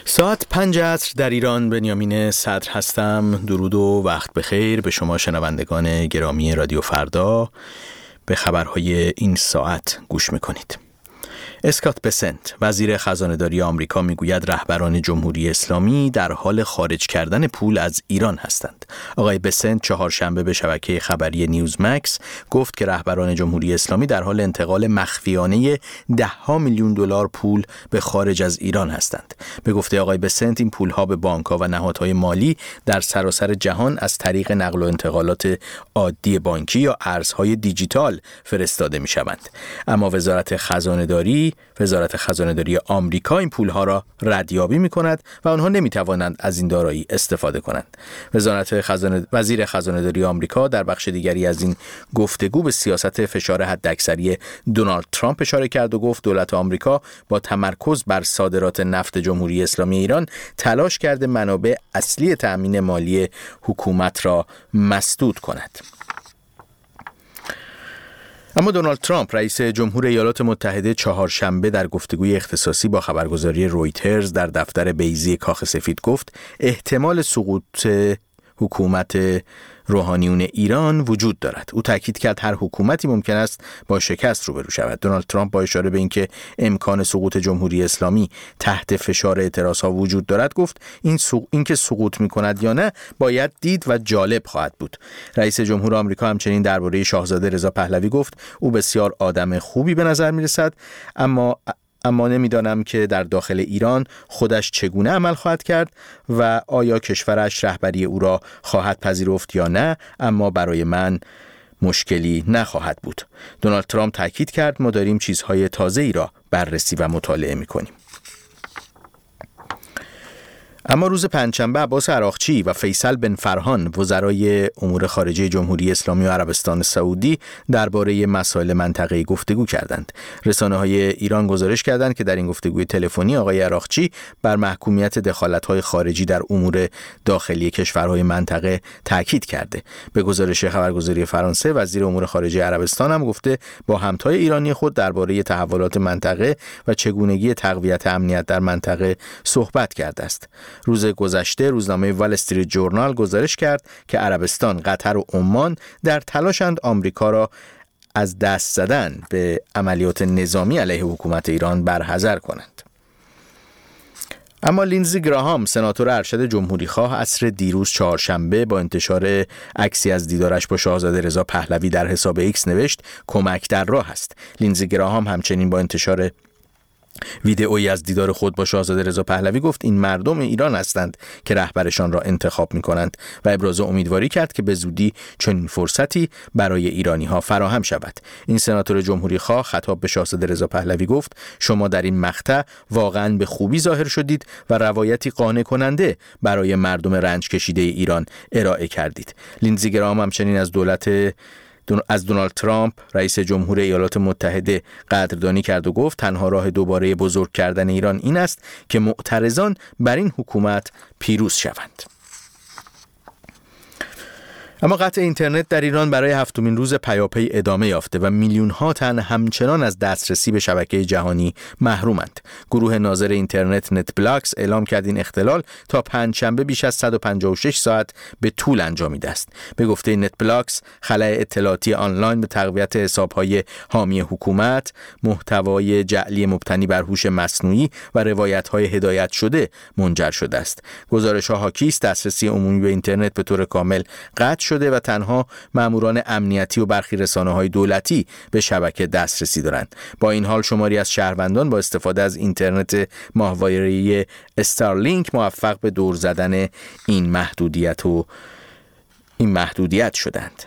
ساعت 5 عصر در ایران. بنیامین صدر هستم. درود و وقت بخیر به شما شنوندگان گرامی رادیو فردا. به خبرهای این ساعت گوش میکنید. اسکات بسنت وزیر خزانه‌داری آمریکا میگوید رهبران جمهوری اسلامی در حال خارج کردن پول از ایران هستند. آقای بسنت چهارشنبه به شبکه خبری نیوزمکس گفت که رهبران جمهوری اسلامی در حال انتقال مخفیانه ده‌ها میلیون دلار پول به خارج از ایران هستند. به گفته آقای بسنت این پولها به بانک‌ها و نهادهای مالی در سراسر جهان از طریق نقل و انتقالات عادی بانکی یا ارزهای دیجیتال فرستاده می‌شوند. اما وزارت خزانه‌داری آمریکا این پولها را ردیابی می‌کند و آنها نمی‌توانند از این دارایی استفاده کنند. وزیر خزانه‌داری آمریکا در بخش دیگری از این گفتگو به سیاست فشار حداکثری دونالد ترامپ اشاره کرد و گفت دولت آمریکا با تمرکز بر صادرات نفت جمهوری اسلامی ایران تلاش کرده منابع اصلی تأمین مالی حکومت را مسدود کند. اما دونالد ترامپ رئیس جمهور ایالات متحده چهارشنبه در گفتگوی اختصاصی با خبرگزاری رویترز در دفتر بیضی کاخ سفید گفت احتمال سقوط حکومت روحانیون ایران وجود دارد. او تاکید کرد هر حکومتی ممکن است با شکست روبرو شود. دونالد ترامپ با اشاره به اینکه امکان سقوط جمهوری اسلامی تحت فشار اعتراضها وجود دارد گفت این که سقوط می‌کند یا نه باید دید و جالب خواهد بود. رئیس جمهور آمریکا همچنین درباره شاهزاده رضا پهلوی گفت او بسیار آدم خوبی به نظر می‌رسد، اما نمیدانم که در داخل ایران خودش چگونه عمل خواهد کرد و آیا کشورش رهبری او را خواهد پذیرفت یا نه، اما برای من مشکلی نخواهد بود. دونالد ترامپ تاکید کرد ما داریم چیزهای تازه‌ای را بررسی و مطالعه می‌کنیم. اما روز پنجشنبه عباس عراقچی و فیصل بن فرهان وزرای امور خارجه جمهوری اسلامی و عربستان سعودی درباره مسائل منطقه‌ای گفتگو کردند. رسانه‌های ایران گزارش کردند که در این گفتگوی تلفنی آقای عراقچی بر محکومیت دخالت‌های خارجی در امور داخلی کشورهای منطقه تاکید کرده. به گزارش خبرگزاری فرانسه وزیر امور خارجه عربستان هم گفته با همتای ایرانی خود درباره تحولات منطقه و چگونگی تقویت امنیت در منطقه صحبت کرده است. روز گذشته روزنامه وال استریت جورنال گزارش کرد که عربستان، قطر و عمان در تلاشند آمریکا را از دست زدن به عملیات نظامی علیه حکومت ایران برحذر کنند. اما لینزی گراهام سناتور ارشد جمهوریخواه عصر دیروز چهارشنبه با انتشار عکسی از دیدارش با شاهزاده رضا پهلوی در حساب ایکس نوشت کمک در راه است. لینزی گراهام همچنین با انتشار ویدئویی از دیدار خود با شاهزاده رضا پهلوی گفت این مردم ایران هستند که رهبرشان را انتخاب می‌کنند و ابراز امیدواری کرد که به زودی چنین فرصتی برای ایرانی‌ها فراهم شود. این سناتور جمهوریخواه خطاب به شاهزاده رضا پهلوی گفت شما در این مقطع واقعاً به خوبی ظاهر شدید و روایتی قانع کننده برای مردم رنج کشیده ایران ارائه کردید. لینزی گراهام همچنین از دونالد ترامپ رئیس جمهور ایالات متحده قدردانی کرد و گفت تنها راه دوباره بزرگ کردن ایران این است که معترضان بر این حکومت پیروز شوند. اما قطع اینترنت در ایران برای هفتمین روز پیاپی ادامه یافته و میلیون‌ها تن همچنان از دسترسی به شبکه جهانی محرومند. گروه ناظر اینترنت نت بلاکس اعلام کرد این اختلال تا پنجشنبه بیش از 156 ساعت به طول انجامیده است. به گفته نت بلاکس خلأ اطلاعاتی آنلاین به تقویت حساب‌های حامی حکومت، محتوای جعلی مبتنی بر هوش مصنوعی و روایت‌های هدایت شده منجر شده است. گزارش‌ها حاکی است دسترسی عمومی به اینترنت به طور کامل قطع شده و تنها ماموران امنیتی و برخی رسانه‌های دولتی به شبکه دسترسی دارند. با این حال شماری از شهروندان با استفاده از اینترنت ماهواره‌ای استارلینک موفق به دور زدن این محدودیت شدند.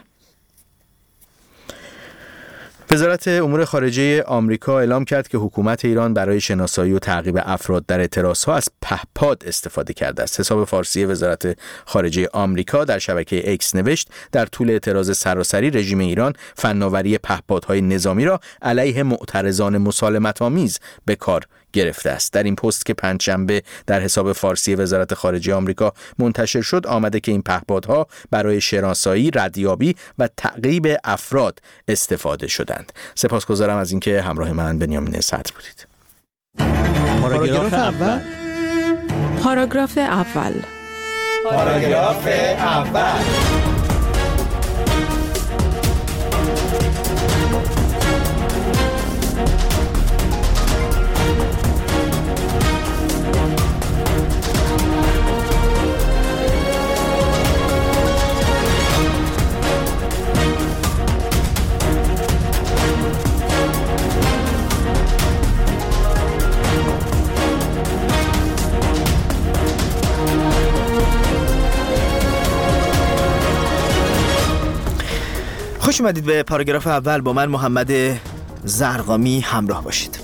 وزارت امور خارجه آمریکا اعلام کرد که حکومت ایران برای شناسایی و تعقیب افراد در اعتراضها از پهپاد استفاده کرده است. حساب فارسی وزارت خارجه آمریکا در شبکه ایکس نوشت در طول اعتراض سراسری رژیم ایران فناوری پهپادهای نظامی را علیه معترضان مسالمت‌آمیز به کار گرفته است. در این پست که پنجشنبه در حساب فارسی وزارت خارجه آمریکا منتشر شد آمده که این پهپادها برای شناسایی، ردیابی و تعقیب افراد استفاده شدند. سپاسگزارم از اینکه همراه من بنیامین صدر بودید. پاراگراف اول پاراگراف اول. پاراگراف اول. خوش اومدید به پاراگراف اول. با من محمد زرقامی همراه باشید.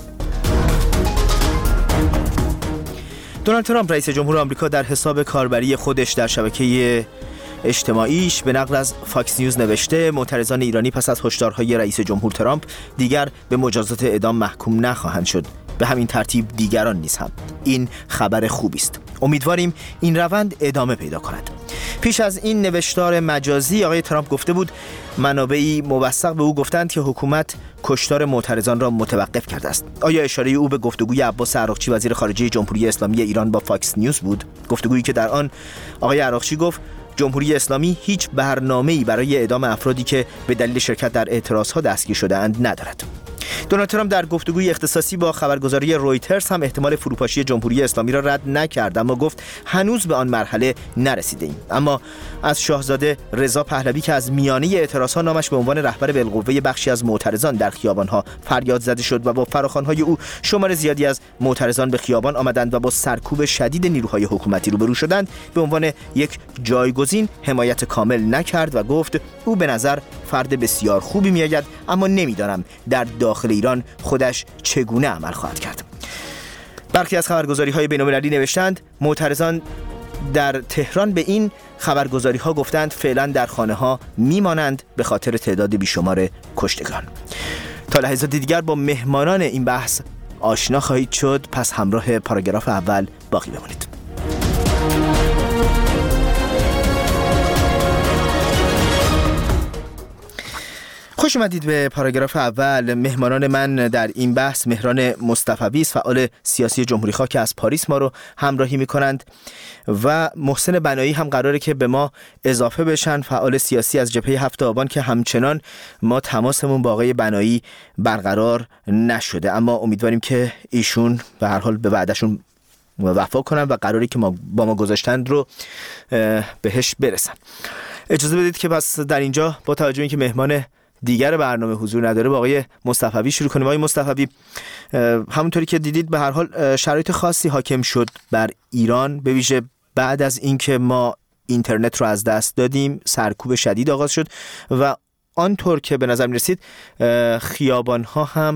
دونالد ترامپ رئیس جمهور آمریکا در حساب کاربری خودش در شبکه اجتماعیش به نقل از فاکس نیوز نوشته معترضان ایرانی پس از هشدارهای رئیس جمهور ترامپ دیگر به مجازات اعدام محکوم نخواهند شد. به همین ترتیب دیگران نیز هم. این خبر خوبی است. امیدواریم این روند ادامه پیدا کند. پیش از این نوشتار مجازی آقای ترامپ گفته بود منابعی موثق به او گفتند که حکومت کشتار معترضان را متوقف کرده است. آیا اشاره او به گفتگوی عباس عراقچی وزیر خارجه جمهوری اسلامی ایران با فاکس نیوز بود؟ گفتگویی که در آن آقای عراقچی گفت جمهوری اسلامی هیچ برنامه‌ای برای اعدام افرادی که به دلیل شرکت در اعتراضها دستگیر شده‌اند ندارد. دونالد ترامپ در گفتگوی اختصاصی با خبرگزاری رویترز هم احتمال فروپاشی جمهوری اسلامی را رد نکرد، اما گفت هنوز به آن مرحله نرسیده‌ایم. اما از شاهزاده رضا پهلوی که از میانه اعتراضها نامش به عنوان رهبر بالقوه بخشی از معترضان در خیابان‌ها فریاد زده شد و با فراخوان‌های او شمار زیادی از معترضان به خیابان آمدند و با سرکوب شدید نیروهای حکومتی روبرو شدند، به عنوان یک جایگزین حمایت کامل نکرد و گفت او به نظر فرد بسیار خوبی میآید، اما نمیدانم در داخل ایران خودش چگونه عمل خواهد کرد. برخی از خبرگزاری‌های بین‌المللی نوشتند معترضان در تهران به این خبرگزاری‌ها گفتند فعلا در خانه‌ها میمانند به خاطر تعداد بیشمار کشتگان. تا لحظات دیگر با مهمانان این بحث آشنا خواهید شد، پس همراه پاراگراف اول باقی بمانید. خوش اومدید به پاراگراف اول. مهمانان من در این بحث مهران مصطفوی است، فعال سیاسی جمهوری خواه که از پاریس ما رو همراهی می‌کنند، و محسن بنایی هم قراره که به ما اضافه بشن، فعال سیاسی از جبهه 7 آبان که همچنان ما تماسمون با آقای بنایی برقرار نشده، اما امیدواریم که ایشون به هر حال به وعدهشون وفا کنن و قراری که با ما گذاشتند رو بهش برسن. اجازه بدید که پس در اینجا با توجه به اینکه مهمان دیگر برنامه حضور نداره با آقای مصطفوی شروع کنیم. آقای مصطفوی، همونطوری که دیدید به هر حال شرایط خاصی حاکم شد بر ایران، به ویژه بعد از اینکه ما اینترنت رو از دست دادیم، سرکوب شدید آغاز شد و آنطور که به نظر می‌رسید خیابان‌ها هم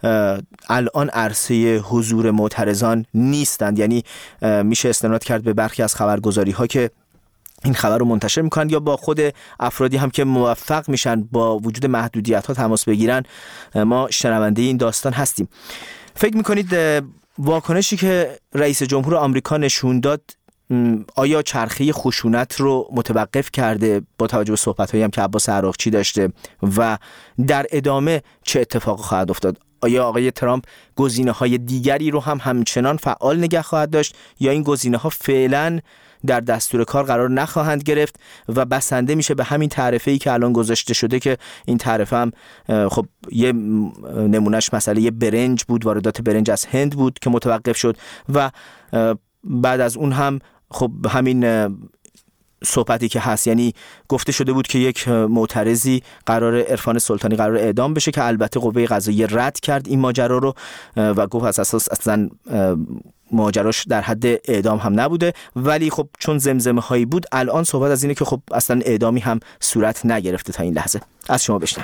الان عرصه حضور معترضان نیستند. یعنی میشه استناد کرد به برخی از خبرگزاری‌ها که این خبر رو منتشر میکنن یا با خود افرادی هم که موفق میشن با وجود محدودیت ها تماس بگیرن. ما شنونده این داستان هستیم. فکر میکنید واکنشی که رئیس جمهور آمریکا نشون داد آیا چرخه خشونت رو متوقف کرده با توجه به صحبت‌هایی هم که عباس عراقچی داشته و در ادامه چه اتفاقی خواهد افتاد؟ آیا آقای ترامپ گزینه‌های دیگری رو هم همچنان فعال نگه خواهد داشت یا این گزینه‌ها فعلاً در دستور کار قرار نخواهند گرفت و بسنده میشه به همین تعرفه‌ای که الان گذاشته شده، که این تعرفه هم خب یه نمونهش مسئله یه برنج بود، واردات برنج از هند بود که متوقف شد و بعد از اون هم خب همین صحبتی که هست، یعنی گفته شده بود که یک معترضی قرار عرفان سلطانی قرار اعدام بشه که البته قوه قضاییه رد کرد این ماجرا رو و گفت از اساس اصلا ماجراش در حد اعدام هم نبوده، ولی خب چون زمزمه هایی بود الان صحبت از اینه که خب اصلا اعدامی هم صورت نگرفته تا این لحظه. از شما بشنوم.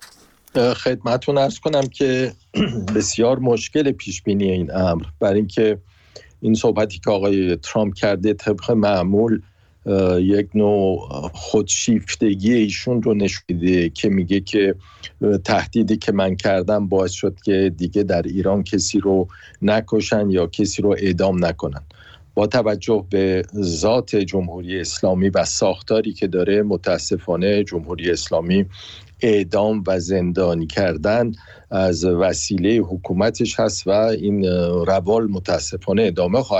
خدمتتون عرض کنم که بسیار مشکل پیش بینی این امر، برای اینکه این صحبتی که آقای ترامپ کرده طبق معمول یک نوع خودشیفتگی ایشون رو نشون میده که میگه که تهدیدی که من کردم باعث شد که دیگه در ایران کسی رو نکشن یا کسی رو اعدام نکنن. با توجه به ذات جمهوری اسلامی و ساختاری که داره، متاسفانه جمهوری اسلامی اعدام و زندانی کردن از وسیله حکومتش هست و این روال متاسفانه ادامه خواهد